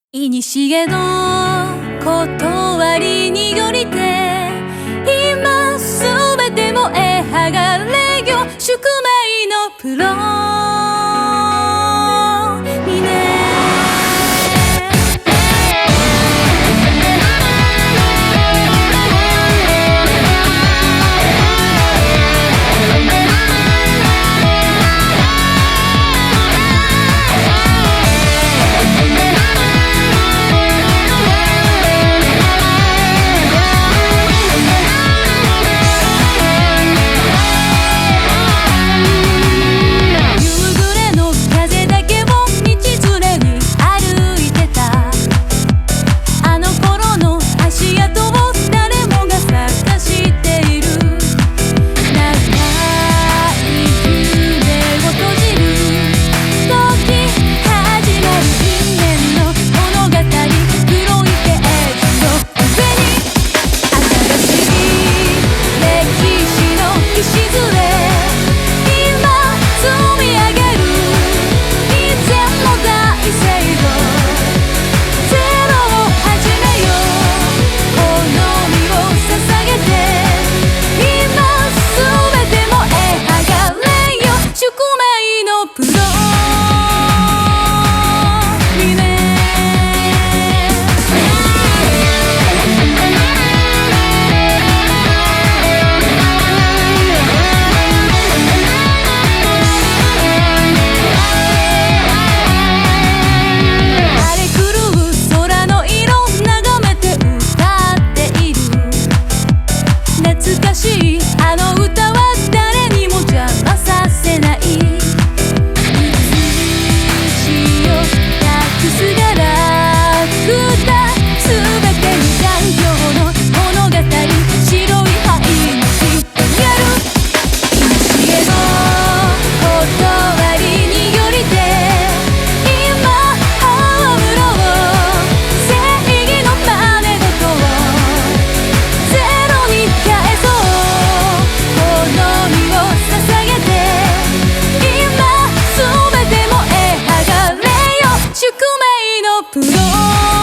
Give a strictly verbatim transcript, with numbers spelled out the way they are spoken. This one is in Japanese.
いにしえの断りによりて今すべて燃え上がれよ宿命のプロにねあの歌は誰にも邪魔させない美しよ託すがらくたすべてに残響の物語白い灰にしてやる古の断りによりて今葬ろう正義の真似事をゼロに返そう宿命のプロ